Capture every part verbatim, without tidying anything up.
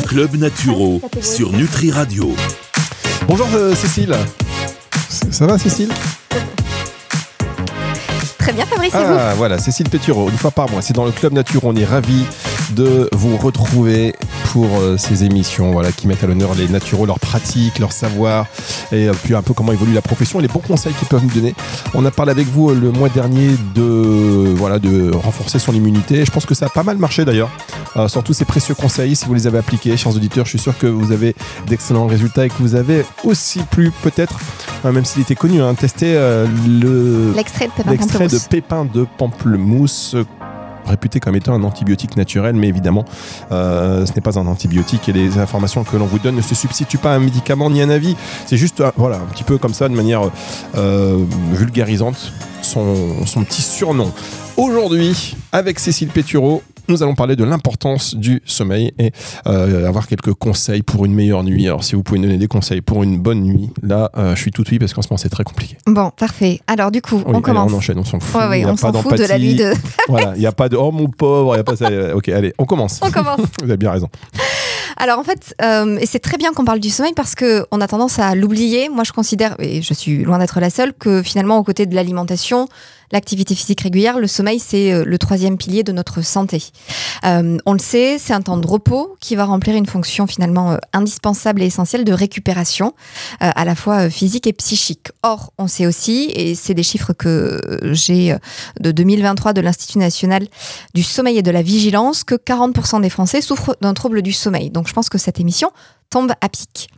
Club Naturo sur Nutri Radio. Bonjour euh, Cécile. Ça va Cécile? Très bien Fabrice, et Ah vous? voilà, Cécile Pétureau, une fois par mois, c'est dans le Club Naturo. On est ravis de vous retrouver pour euh, ces émissions voilà, qui mettent à l'honneur les naturaux, leurs pratiques, leurs savoirs et euh, puis un peu comment évolue la profession et les bons conseils qu'ils peuvent nous donner. On a parlé avec vous euh, le mois dernier de, voilà, de renforcer son immunité. Je pense que ça a pas mal marché d'ailleurs. Euh, sur tous ces précieux conseils, si vous les avez appliqués, chers auditeurs, je suis sûr que vous avez d'excellents résultats et que vous avez aussi pu peut-être, euh, même s'il était connu, hein, tester euh, le, l'extrait de pépin l'extrait de de pépins de pamplemousse, euh, réputé comme étant un antibiotique naturel, mais évidemment, euh, ce n'est pas un antibiotique et les informations que l'on vous donne ne se substituent pas à un médicament ni à un avis. C'est juste, euh, voilà, un petit peu comme ça, de manière euh, vulgarisante, son, son petit surnom. Aujourd'hui, avec Cécile Pétureau, nous allons parler de l'importance du sommeil et euh, avoir quelques conseils pour une meilleure nuit. Alors, si vous pouvez nous donner des conseils pour une bonne nuit, là, euh, je suis tout oui parce qu'en ce moment, c'est très compliqué. Bon, parfait. Alors, du coup, Oui, on allez, commence. on enchaîne, on s'en fout. Ouais, ouais, Il y a on pas s'en fout de la nuit de... Voilà, il n'y a pas de « oh mon pauvre », il n'y a pas ça. Ok, allez, on commence. On commence. Vous avez bien raison. Alors en fait, euh, et c'est très bien qu'on parle du sommeil parce qu'on a tendance à l'oublier. Moi je considère, et je suis loin d'être la seule, que finalement aux côtés de l'alimentation, l'activité physique régulière, le sommeil c'est le troisième pilier de notre santé. Euh, on le sait, c'est un temps de repos qui va remplir une fonction finalement euh, indispensable et essentielle de récupération, euh, à la fois euh, physique et psychique. Or, on sait aussi, et c'est des chiffres que j'ai euh, de deux mille vingt-trois de l'Institut national du sommeil et de la vigilance, que quarante pour cent des Français souffrent d'un trouble du sommeil. Donc je pense que cette émission tombe à pic.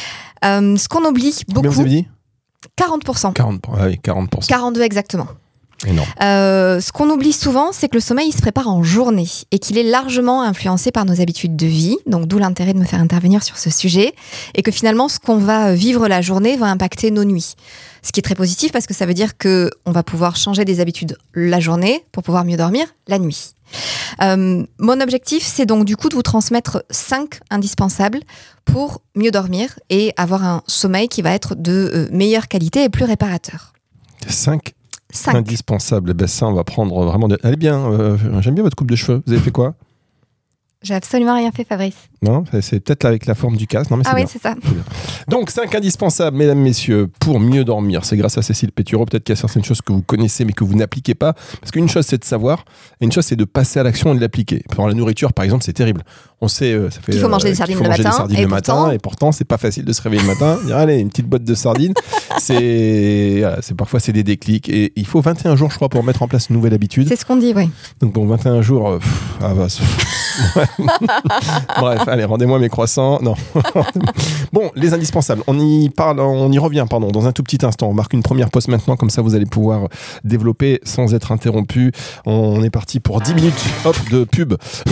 Euh, ce qu'on oublie beaucoup... Combien vous avez dit ? quarante pour cent. quarante pour cent. Ah oui, quarante pour cent. quarante-deux exactement. Énorme. Euh, ce qu'on oublie souvent, c'est que le sommeil il se prépare en journée et qu'il est largement influencé par nos habitudes de vie. Donc d'où l'intérêt de me faire intervenir sur ce sujet et que finalement ce qu'on va vivre la journée va impacter nos nuits. Ce qui est très positif parce que ça veut dire que on va pouvoir changer des habitudes la journée pour pouvoir mieux dormir la nuit. Euh, mon objectif, c'est donc du coup de vous transmettre cinq indispensables pour mieux dormir et avoir un sommeil qui va être de euh, meilleure qualité et plus réparateur. cinq cinq. Indispensable. Ben ça, on va prendre vraiment... De... Allez bien, euh, j'aime bien votre coupe de cheveux. Vous avez fait quoi ? J'ai absolument rien fait, Fabrice. Non, c'est peut-être avec la forme du casque. Non, mais c'est Ah oui, bien. c'est ça. C'est bien. Donc, cinq indispensables, mesdames, messieurs, pour mieux dormir. C'est grâce à Cécile Pétureau. Peut-être qu'il y a certaines choses que vous connaissez, mais que vous n'appliquez pas. Parce qu'une chose, c'est de savoir, et une chose, c'est de passer à l'action et de l'appliquer. Pour la nourriture, par exemple, c'est terrible. On sait, euh, ça fait, Il faut manger euh, des sardines qu'il faut le manger matin, des sardines et le pourtant- matin, et pourtant, c'est pas facile de se réveiller le matin. Dire, allez, une petite botte de sardines. C'est, voilà, c'est parfois, c'est des déclics. Et il faut vingt et un jours, je crois, pour mettre en place une nouvelle habitude. C'est ce qu'on dit, oui. Donc, bon, vingt et un jours, euh, pff, ah bah, c'est- Ouais. Bref, allez, rendez-moi mes croissants. Non. Bon, les indispensables. On y parle, on y revient, pardon, dans un tout petit instant. On marque une première pause maintenant, comme ça vous allez pouvoir développer sans être interrompu. On est parti pour dix minutes, hop, de pub.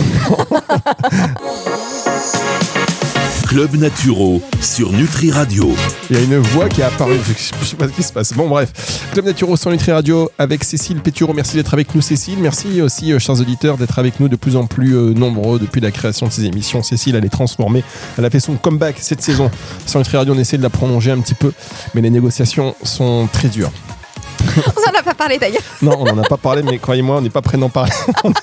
Club Naturo sur Nutri Radio. Il y a une voix qui est apparue. Je sais pas ce qui se passe. Bon, bref. Club Naturo sur Nutri Radio avec Cécile Pétureau. Merci d'être avec nous, Cécile. Merci aussi, euh, chers auditeurs, d'être avec nous de plus en plus euh, nombreux depuis la création de ces émissions. Cécile, elle est transformée. Elle a fait son comeback cette saison. Sur Nutri Radio, on essaie de la prolonger un petit peu, mais les négociations sont très dures. On n'en a pas parlé d'ailleurs. Non, on n'en a pas parlé, mais croyez-moi, on n'est pas prêt d'en parler.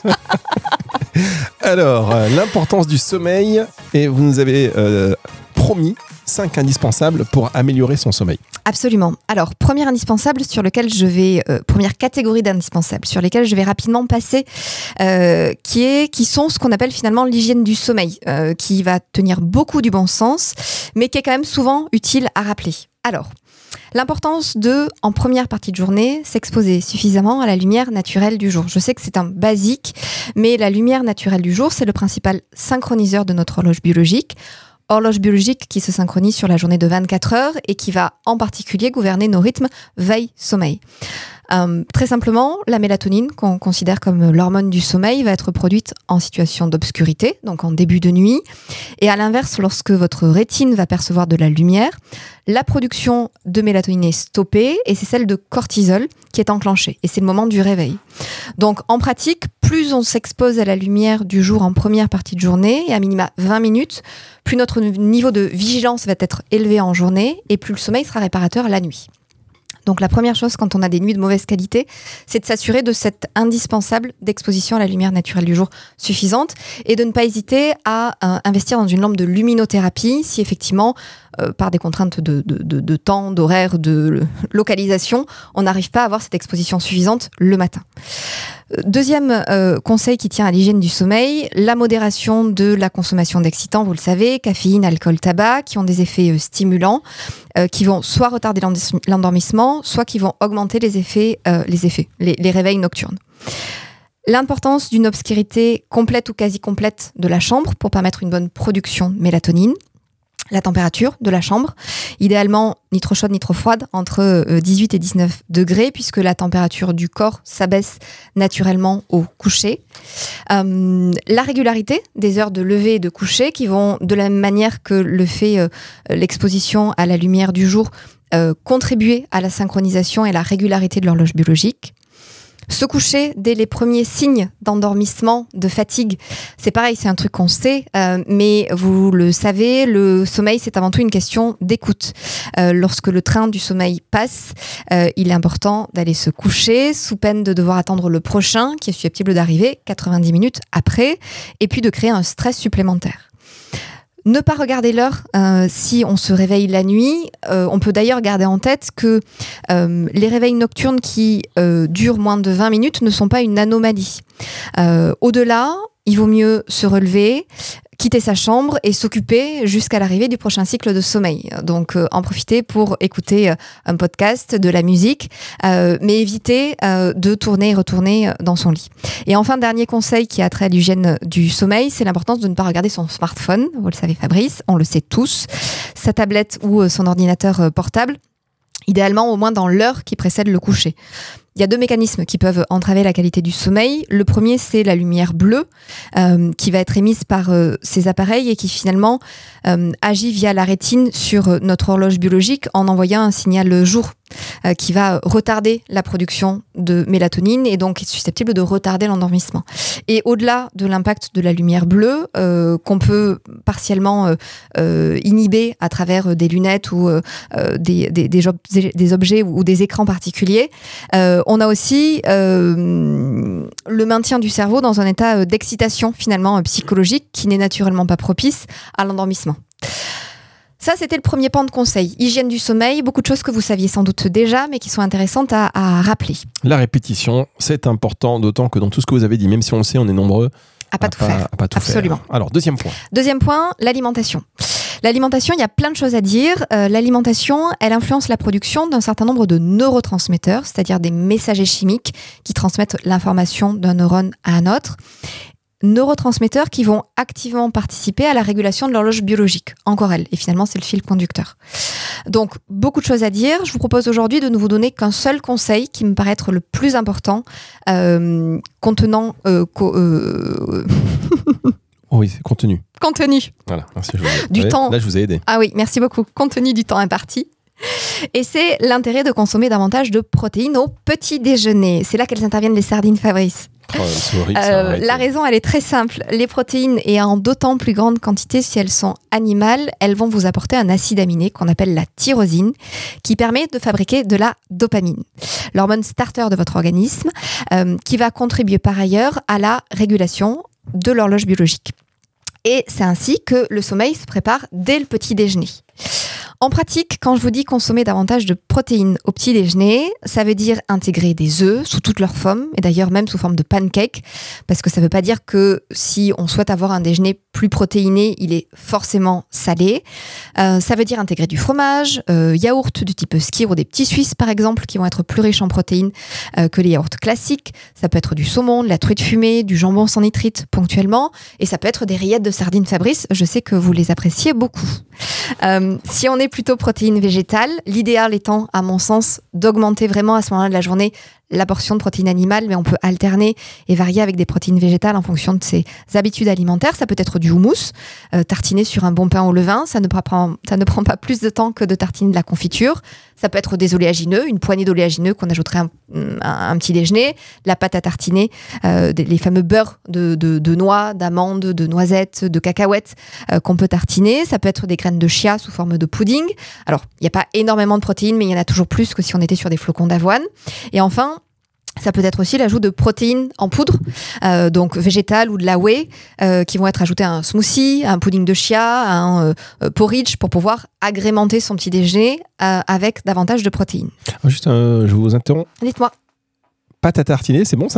Alors, euh, l'importance du sommeil, et vous nous avez euh, promis cinq indispensables pour améliorer son sommeil. Absolument. Alors, premier indispensable sur lequel je vais, euh, première catégorie d'indispensables sur lesquels je vais rapidement passer, euh, qui est, qui sont ce qu'on appelle finalement l'hygiène du sommeil, euh, qui va tenir beaucoup du bon sens, mais qui est quand même souvent utile à rappeler. Alors, l'importance de, en première partie de journée, s'exposer suffisamment à la lumière naturelle du jour. Je sais que c'est un basique, mais la lumière naturelle du jour, c'est le principal synchroniseur de notre horloge biologique. Horloge biologique qui se synchronise sur la journée de vingt-quatre heures et qui va en particulier gouverner nos rythmes veille-sommeil. Euh, très simplement, la mélatonine, qu'on considère comme l'hormone du sommeil, va être produite en situation d'obscurité, donc en début de nuit. Et à l'inverse, lorsque votre rétine va percevoir de la lumière, la production de mélatonine est stoppée et c'est celle de cortisol qui est enclenchée. Et c'est le moment du réveil. Donc en pratique, plus on s'expose à la lumière du jour en première partie de journée, et à minima vingt minutes, plus notre niveau de vigilance va être élevé en journée et plus le sommeil sera réparateur la nuit. Donc la première chose quand on a des nuits de mauvaise qualité, c'est de s'assurer de cette indispensable d'exposition à la lumière naturelle du jour suffisante et de ne pas hésiter à euh, investir dans une lampe de luminothérapie si effectivement, euh, par des contraintes de, de, de, de temps, d'horaire, de localisation, on n'arrive pas à avoir cette exposition suffisante le matin. Deuxième euh, conseil qui tient à l'hygiène du sommeil, la modération de la consommation d'excitants, vous le savez, caféine, alcool, tabac, qui ont des effets euh, stimulants, euh, qui vont soit retarder l'endormissement, soit qui vont augmenter les effets, euh, les, effets les, les réveils nocturnes. L'importance d'une obscurité complète ou quasi complète de la chambre pour permettre une bonne production de mélatonine. La température de la chambre, idéalement ni trop chaude ni trop froide, entre dix-huit et dix-neuf degrés, puisque la température du corps s'abaisse naturellement au coucher. Euh, la régularité des heures de lever et de coucher, qui vont de la même manière que le fait euh, l'exposition à la lumière du jour, euh, contribuer à la synchronisation et la régularité de l'horloge biologique. Se coucher dès les premiers signes d'endormissement, de fatigue, c'est pareil, c'est un truc qu'on sait, euh, mais vous le savez, le sommeil, c'est avant tout une question d'écoute. Euh, lorsque le train du sommeil passe, euh, il est important d'aller se coucher, sous peine de devoir attendre le prochain, qui est susceptible d'arriver quatre-vingt-dix minutes après, et puis de créer un stress supplémentaire. Ne pas regarder l'heure euh, si on se réveille la nuit. Euh, on peut d'ailleurs garder en tête que euh, les réveils nocturnes qui euh, durent moins de vingt minutes ne sont pas une anomalie. Euh, au-delà, il vaut mieux se relever, quitter sa chambre et s'occuper jusqu'à l'arrivée du prochain cycle de sommeil. Donc, euh, en profiter pour écouter euh, un podcast, de la musique, euh, mais éviter euh, de tourner et retourner dans son lit. Et enfin, dernier conseil qui a trait à l'hygiène du sommeil, c'est l'importance de ne pas regarder son smartphone. Vous le savez, Fabrice, on le sait tous, sa tablette ou euh, son ordinateur euh, portable, idéalement au moins dans l'heure qui précède le coucher. Il y a deux mécanismes qui peuvent entraver la qualité du sommeil. Le premier, c'est la lumière bleue euh, qui va être émise par euh, ces appareils et qui finalement euh, agit via la rétine sur notre horloge biologique en envoyant un signal jour euh, qui va retarder la production de mélatonine et donc est susceptible de retarder l'endormissement. Et au-delà de l'impact de la lumière bleue euh, qu'on peut partiellement euh, euh, inhiber à travers des lunettes ou euh, des, des, des, ob- des objets ou des écrans particuliers, euh, on a aussi euh, le maintien du cerveau dans un état d'excitation finalement psychologique qui n'est naturellement pas propice à l'endormissement. Ça, c'était le premier pan de conseil. Hygiène du sommeil, beaucoup de choses que vous saviez sans doute déjà, mais qui sont intéressantes à, à rappeler. La répétition, c'est important, d'autant que dans tout ce que vous avez dit, même si on le sait, on est nombreux à pas à tout pas, faire. À pas tout Absolument. faire. Alors, deuxième point. Deuxième point, l'alimentation. L'alimentation, il y a plein de choses à dire. Euh, l'alimentation, elle influence la production d'un certain nombre de neurotransmetteurs, c'est-à-dire des messagers chimiques qui transmettent l'information d'un neurone à un autre. Neurotransmetteurs qui vont activement participer à la régulation de l'horloge biologique, encore elle. Et finalement, c'est le fil conducteur. Donc, beaucoup de choses à dire. Je vous propose aujourd'hui de ne vous donner qu'un seul conseil qui me paraît être le plus important, euh, contenant... Euh, co- euh... Oh oui, c'est contenu. Contenu. Voilà, merci. Je vous ai... Du ouais, temps. Là, je vous ai aidé. Ah oui, merci beaucoup. Compte tenu du temps imparti. Et c'est l'intérêt de consommer davantage de protéines au petit déjeuner. C'est là qu'elles interviennent, les sardines, Fabrice. Oh, c'est horrible, euh, ça, arrête. la raison, elle est très simple. Les protéines, et en d'autant plus grande quantité si elles sont animales, elles vont vous apporter un acide aminé qu'on appelle la tyrosine, qui permet de fabriquer de la dopamine, l'hormone starter de votre organisme, euh, qui va contribuer par ailleurs à la régulation de l'horloge biologique. Et c'est ainsi que le sommeil se prépare dès le petit déjeuner. En pratique, quand je vous dis consommer davantage de protéines au petit déjeuner, ça veut dire intégrer des œufs sous toutes leurs formes, et d'ailleurs même sous forme de pancakes, parce que ça ne veut pas dire que si on souhaite avoir un déjeuner plus protéiné, il est forcément salé. Euh, ça veut dire intégrer du fromage, euh, yaourt du type skyr ou des petits suisses par exemple, qui vont être plus riches en protéines euh, que les yaourts classiques. Ça peut être du saumon, de la truite fumée, du jambon sans nitrite ponctuellement, et ça peut être des rillettes de sardines Fabrice, je sais que vous les appréciez beaucoup. Euh, si on est plutôt protéines végétales, l'idéal étant, à mon sens, d'augmenter vraiment à ce moment-là de la journée la portion de protéines animales, mais on peut alterner et varier avec des protéines végétales en fonction de ses habitudes alimentaires. Ça peut être du houmous, euh, tartiné sur un bon pain au levain. Ça ne prend, ça ne prend pas plus de temps que de tartiner de la confiture. Ça peut être des oléagineux, une poignée d'oléagineux qu'on ajouterait à un, un, un petit déjeuner. La pâte à tartiner, euh, des, les fameux beurres de, de, de noix, d'amandes, de noisettes, de cacahuètes euh, qu'on peut tartiner. Ça peut être des graines de chia sous forme de pudding. Alors, il n'y a pas énormément de protéines, mais il y en a toujours plus que si on était sur des flocons d'avoine. Et enfin, ça peut être aussi l'ajout de protéines en poudre, euh, donc végétales ou de la whey, euh, qui vont être ajoutées à un smoothie, à un pudding de chia, à un euh, porridge pour pouvoir agrémenter son petit déjeuner euh, avec davantage de protéines. Juste, euh, je vous interromps. Dites-moi. Pâte à tartiner, c'est bon ça ?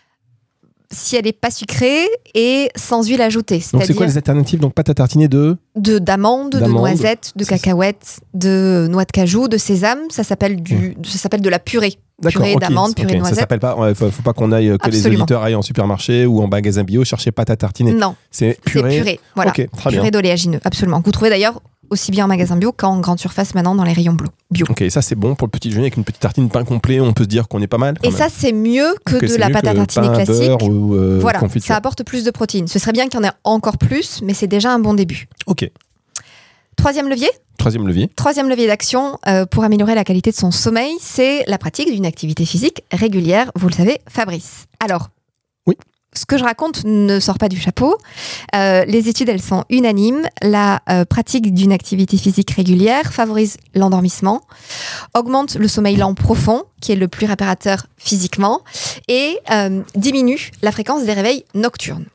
Si elle n'est pas sucrée et sans huile ajoutée. Donc c'est quoi les alternatives ? Donc pâte à tartiner de de d'amandes, de noisettes, de cacahuètes, de noix de cajou, de sésame. Ça s'appelle du, mmh. ça s'appelle de la purée. D'accord, purée okay, d'amandes, purée okay. de noisettes. Ça s'appelle pas. Il faut, faut pas qu'on aille que Absolument. Les auditeurs aillent en supermarché ou en magasin bio chercher pâte à tartiner. Non, c'est purée. C'est purée. Voilà. Okay, très purée bien. d'oléagineux, absolument. Vous trouvez d'ailleurs aussi bien en magasin bio qu'en grande surface maintenant dans les rayons bio. Ok, ça c'est bon pour le petit déjeuner avec une petite tartine pain complet, on peut se dire qu'on est pas mal. Et même. ça c'est mieux que okay, de la pâte à tartiner pain, classique. Beurre ou, euh, voilà, confiture. Ça apporte plus de protéines. Ce serait bien qu'il y en ait encore plus, mais c'est déjà un bon début. Ok. Troisième levier. Troisième levier. Troisième levier d'action euh, pour améliorer la qualité de son sommeil, c'est la pratique d'une activité physique régulière. Vous le savez, Fabrice. Alors, oui. Ce que je raconte ne sort pas du chapeau. Euh, les études, elles sont unanimes. La euh, pratique d'une activité physique régulière favorise l'endormissement, augmente le sommeil lent profond, qui est le plus réparateur physiquement, et euh, diminue la fréquence des réveils nocturnes.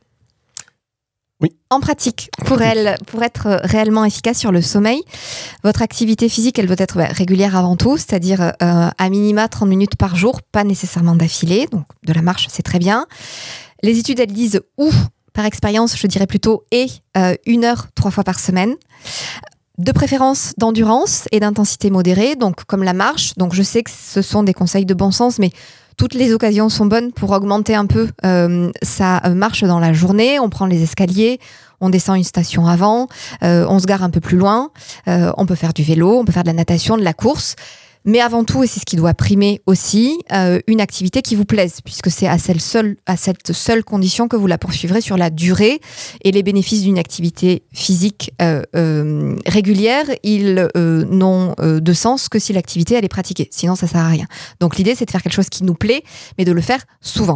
Oui. En pratique, pour, elle, pour être réellement efficace sur le sommeil, votre activité physique, elle doit être bah, régulière avant tout, c'est-à-dire euh, à minima trente minutes par jour, pas nécessairement d'affilée, donc de la marche, c'est très bien. Les études, elles disent ou, par expérience, je dirais plutôt et, euh, une heure, trois fois par semaine. De préférence d'endurance et d'intensité modérée, donc comme la marche. Donc je sais que ce sont des conseils de bon sens, mais toutes les occasions sont bonnes pour augmenter un peu euh, sa marche dans la journée. On prend les escaliers, on descend une station avant, euh, on se gare un peu plus loin, euh, on peut faire du vélo, on peut faire de la natation, de la course. Mais avant tout, et c'est ce qui doit primer aussi, euh, une activité qui vous plaise, puisque c'est à, celle seule, à cette seule condition que vous la poursuivrez sur la durée. Et les bénéfices d'une activité physique euh, euh, régulière, ils euh, n'ont euh, de sens que si l'activité elle est pratiquée. Sinon, ça ne sert à rien. Donc l'idée, c'est de faire quelque chose qui nous plaît, mais de le faire souvent.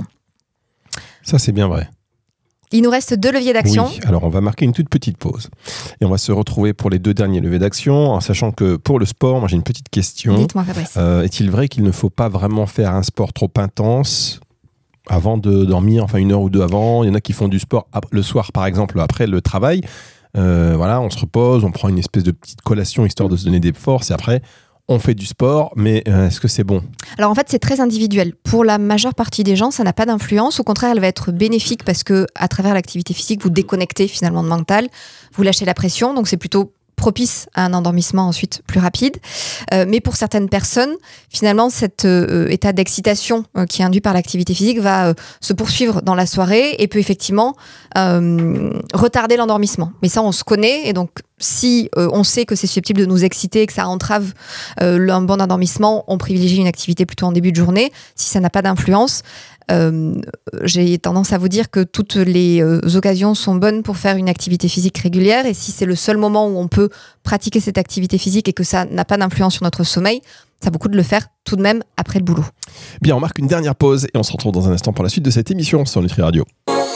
Ça, c'est bien vrai. Il nous reste deux leviers d'action. Oui, alors on va marquer une toute petite pause. Et on va se retrouver pour les deux derniers leviers d'action, en sachant que pour le sport, moi j'ai une petite question. Dites-moi, Fabrice. Euh, est-il vrai qu'il ne faut pas vraiment faire un sport trop intense avant de dormir, enfin une heure ou deux avant? Il y en a qui font du sport le soir, par exemple, après le travail. Euh, voilà, on se repose, on prend une espèce de petite collation histoire de se donner des forces et après on fait du sport, mais euh, est-ce que c'est bon ? Alors en fait, c'est très individuel. Pour la majeure partie des gens, ça n'a pas d'influence. Au contraire, elle va être bénéfique parce que à travers l'activité physique, vous déconnectez finalement de mental, vous lâchez la pression, donc c'est plutôt propice à un endormissement ensuite plus rapide. Euh, mais pour certaines personnes, finalement, cet euh, état d'excitation euh, qui est induit par l'activité physique va euh, se poursuivre dans la soirée et peut effectivement euh, retarder l'endormissement. Mais ça, on se connaît et donc si euh, on sait que c'est susceptible de nous exciter et que ça entrave euh, un bon endormissement, on privilégie une activité plutôt en début de journée. Si ça n'a pas d'influence, Euh, j'ai tendance à vous dire que toutes les euh, occasions sont bonnes pour faire une activité physique régulière et si c'est le seul moment où on peut pratiquer cette activité physique et que ça n'a pas d'influence sur notre sommeil, ça vaut le coup de le faire tout de même après le boulot. Bien, on marque une dernière pause et on se retrouve dans un instant pour la suite de cette émission sur Nutri Radio.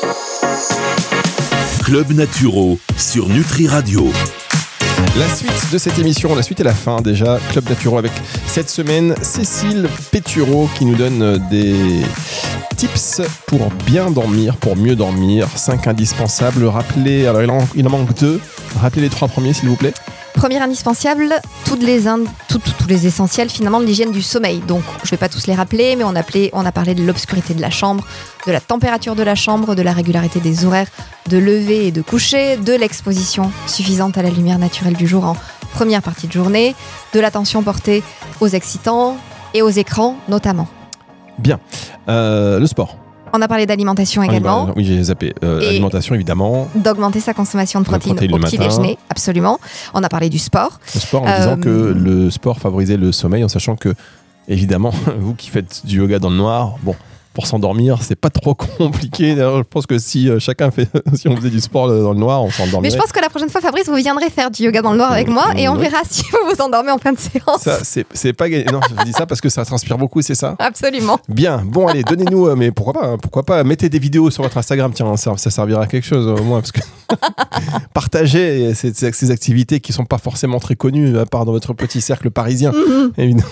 Club Naturo sur Nutri Radio. La suite de cette émission, la suite et la fin déjà, Club Naturo avec cette semaine Cécile Pétureau qui nous donne des tips pour bien dormir, pour mieux dormir, cinq indispensables. Rappelez, alors il en, il en manque deux, rappelez les trois premiers s'il vous plaît. Premier indispensable, toutes les ind- tout, tout, tous les essentiels finalement de l'hygiène du sommeil. Donc je ne vais pas tous les rappeler, mais on, appelé, on a parlé de l'obscurité de la chambre, de la température de la chambre, de la régularité des horaires de lever et de coucher, de l'exposition suffisante à la lumière naturelle du jour en première partie de journée, de l'attention portée aux excitants et aux écrans notamment. Bien, euh, le sport. On a parlé d'alimentation également. Ah, bah, oui, j'ai zappé. Euh, alimentation, évidemment. D'augmenter sa consommation de protéines protéines au petit matin. déjeuner, absolument. On a parlé du sport. Le sport, en Euh, disant que le sport favorisait le sommeil, en sachant que évidemment, vous qui faites du yoga dans le noir, bon, pour s'endormir, c'est pas trop compliqué. D'ailleurs, je pense que si euh, chacun fait, si on faisait du sport dans le noir, on s'endormirait. Mais je pense que la prochaine fois, Fabrice, vous viendrez faire du yoga dans le noir avec moi et on oui. verra si vous vous endormez en fin de séance. Ça, c'est, c'est pas gagné. Non, je dis ça parce que ça transpire beaucoup, c'est ça ? Absolument. Bien. Bon, allez, donnez-nous. Euh, mais pourquoi pas hein, Pourquoi pas Mettez des vidéos sur votre Instagram. Tiens, ça, ça servira à quelque chose au moins parce que partagez ces, ces activités qui sont pas forcément très connues à part dans votre petit cercle parisien, mm-hmm. évidemment.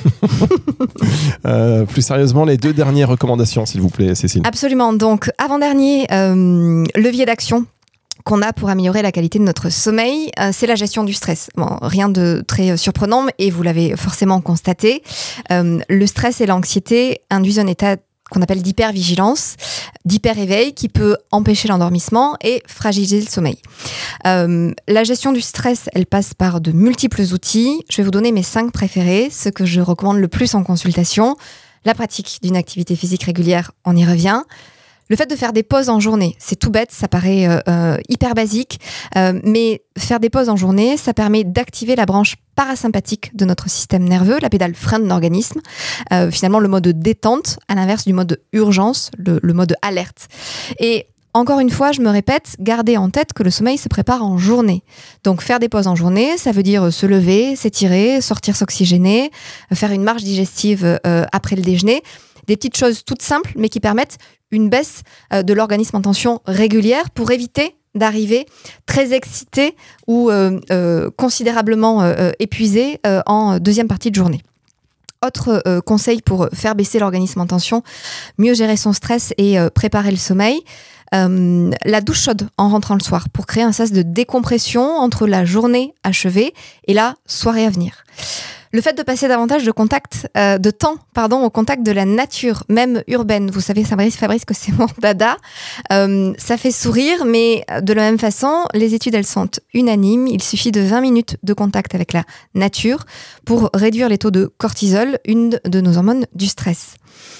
euh, plus sérieusement, les deux dernières recommandations, s'il vous plaît, Cécile. Absolument. Donc, avant-dernier euh, levier d'action qu'on a pour améliorer la qualité de notre sommeil, euh, c'est la gestion du stress. Bon, rien de très surprenant, et vous l'avez forcément constaté. Euh, le stress et l'anxiété induisent un état qu'on appelle d'hypervigilance, d'hyper-éveil, qui peut empêcher l'endormissement et fragiliser le sommeil. Euh, la gestion du stress, elle passe par de multiples outils. Je vais vous donner mes cinq préférés, ceux que je recommande le plus en consultation. La pratique d'une activité physique régulière, on y revient. Le fait de faire des pauses en journée, c'est tout bête, ça paraît euh, euh, hyper basique, euh, mais faire des pauses en journée, ça permet d'activer la branche parasympathique de notre système nerveux, la pédale frein de l'organisme, euh, finalement le mode détente, à l'inverse du mode urgence, le, le mode alerte. Et encore une fois, je me répète, gardez en tête que le sommeil se prépare en journée. Donc faire des pauses en journée, ça veut dire se lever, s'étirer, sortir s'oxygéner, faire une marche digestive euh, après le déjeuner. Des petites choses toutes simples, mais qui permettent une baisse euh, de l'organisme en tension régulière pour éviter d'arriver très excité ou euh, euh, considérablement euh, épuisé euh, en deuxième partie de journée. Autre euh, conseil pour faire baisser l'organisme en tension, mieux gérer son stress et euh, préparer le sommeil, euh, la douche chaude en rentrant le soir pour créer un sas de décompression entre la journée achevée et la soirée à venir. Le fait de passer davantage de contact, euh, de temps, pardon, au contact de la nature, même urbaine. Vous savez, Fabrice, Fabrice que c'est mon dada. Euh, ça fait sourire, mais de la même façon, les études, elles sont unanimes. Il suffit de vingt minutes de contact avec la nature pour réduire les taux de cortisol, une de nos hormones du stress.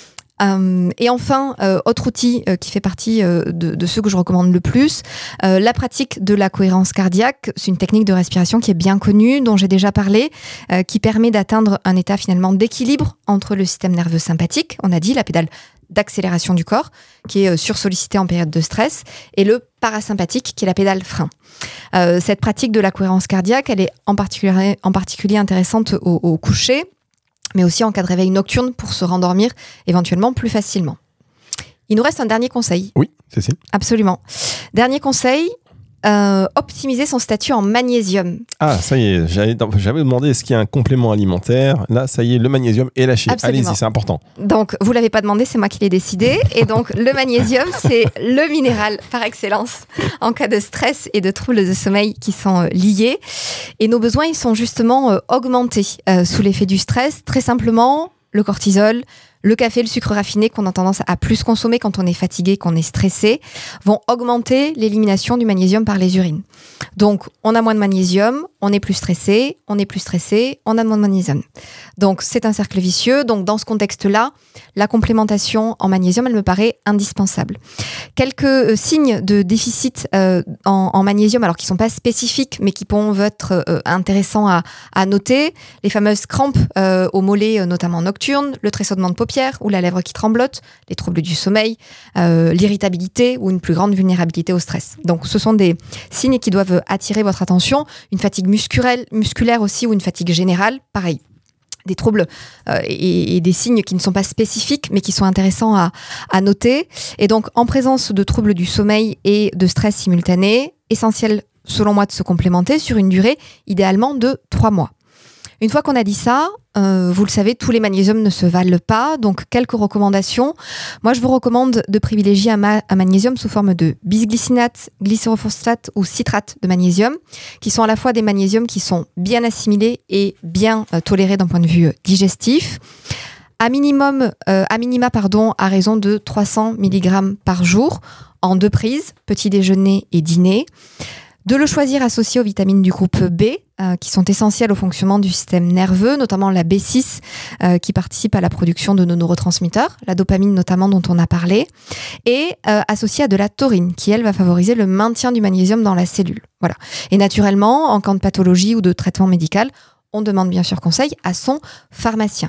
Euh, et enfin, euh, autre outil euh, qui fait partie euh, de, de ceux que je recommande le plus, euh, la pratique de la cohérence cardiaque. C'est une technique de respiration qui est bien connue, dont j'ai déjà parlé, euh, qui permet d'atteindre un état finalement d'équilibre entre le système nerveux sympathique, on a dit la pédale d'accélération du corps, qui est euh, sursollicité en période de stress, et le parasympathique, qui est la pédale frein. Euh, cette pratique de la cohérence cardiaque, elle est en particulier, en particulier intéressante au, au coucher, mais aussi en cas de réveil nocturne pour se rendormir éventuellement plus facilement. Il nous reste un dernier conseil. Oui, Cécile. Absolument. Dernier conseil, euh, optimiser son statut en magnésium. Ah, ça y est, j'avais, j'avais demandé est-ce qu'il y a un complément alimentaire. Là, ça y est, le magnésium est lâché. Absolument. Allez-y, c'est important. Donc, vous ne l'avez pas demandé, c'est moi qui l'ai décidé. Et donc, le magnésium, c'est le minéral par excellence en cas de stress et de troubles de sommeil qui sont euh, liés. Et nos besoins, ils sont justement euh, augmentés euh, sous l'effet du stress. Très simplement, le cortisol, le café, le sucre raffiné qu'on a tendance à plus consommer quand on est fatigué, qu'on est stressé, vont augmenter l'élimination du magnésium par les urines. Donc, on a moins de magnésium, on est plus stressé, on est plus stressé, on a moins de magnésium. Donc, c'est un cercle vicieux. Donc, dans ce contexte-là, la complémentation en magnésium, elle me paraît indispensable. Quelques euh, signes de déficit euh, en, en magnésium, alors qui ne sont pas spécifiques, mais qui peuvent être euh, intéressants à, à noter. Les fameuses crampes euh, au mollet, euh, notamment nocturnes, le tressauttement de paupières ou la lèvre qui tremblote, les troubles du sommeil, euh, l'irritabilité ou une plus grande vulnérabilité au stress. Donc, ce sont des signes qui doivent attirer votre attention. Une fatigue musculaire, musculaire aussi ou une fatigue générale, pareil. Des troubles euh, et, et des signes qui ne sont pas spécifiques, mais qui sont intéressants à, à noter. Et donc, en présence de troubles du sommeil et de stress simultanés, essentiel, selon moi, de se complémenter sur une durée, idéalement, de trois mois. Une fois qu'on a dit ça, euh, vous le savez, tous les magnésiums ne se valent pas. Donc, quelques recommandations. Moi, je vous recommande de privilégier un, ma- un magnésium sous forme de bisglycinate, glycérophosphate ou citrate de magnésium, qui sont à la fois des magnésiums qui sont bien assimilés et bien euh, tolérés d'un point de vue euh, digestif. À, minimum, euh, à minima, pardon, à raison de trois cents milligrammes par jour, en deux prises, petit déjeuner et dîner. De le choisir associé aux vitamines du groupe B, euh, qui sont essentielles au fonctionnement du système nerveux, notamment la B six, euh, qui participe à la production de nos neurotransmetteurs, la dopamine notamment dont on a parlé, et euh, associé à de la taurine, qui elle va favoriser le maintien du magnésium dans la cellule. Voilà. Et naturellement, en cas de pathologie ou de traitement médical, on demande bien sûr conseil à son pharmacien.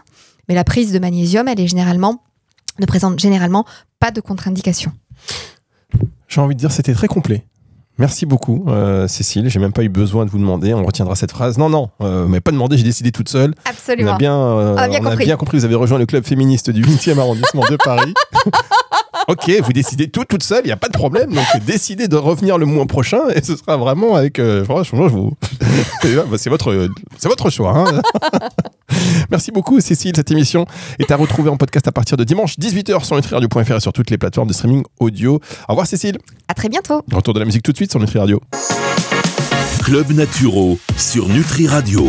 Mais la prise de magnésium, elle est généralement, ne présente généralement pas de contre-indication. J'ai envie de dire, c'était très complet. Merci beaucoup, euh, Cécile. J'ai même pas eu besoin de vous demander. On retiendra cette phrase. Non, non, euh, vous m'avez pas demandé. J'ai décidé toute seule. Absolument. On a bien, euh, on a bien on compris. a bien compris. Vous avez rejoint le club féministe du huitième arrondissement de Paris. Ok, vous décidez tout toute seule. Il y a pas de problème. Donc décidez de revenir le mois prochain et ce sera vraiment avec. Euh, franchement, je vous. c'est votre, c'est votre choix. Hein. Merci beaucoup, Cécile. Cette émission est à retrouver en podcast à partir de dimanche dix-huit heures sur nutri radio point f r et sur toutes les plateformes de streaming audio. Au revoir, Cécile. À très bientôt. Retour de la musique tout de suite sur Nutri Radio. Club Naturo sur Nutri Radio.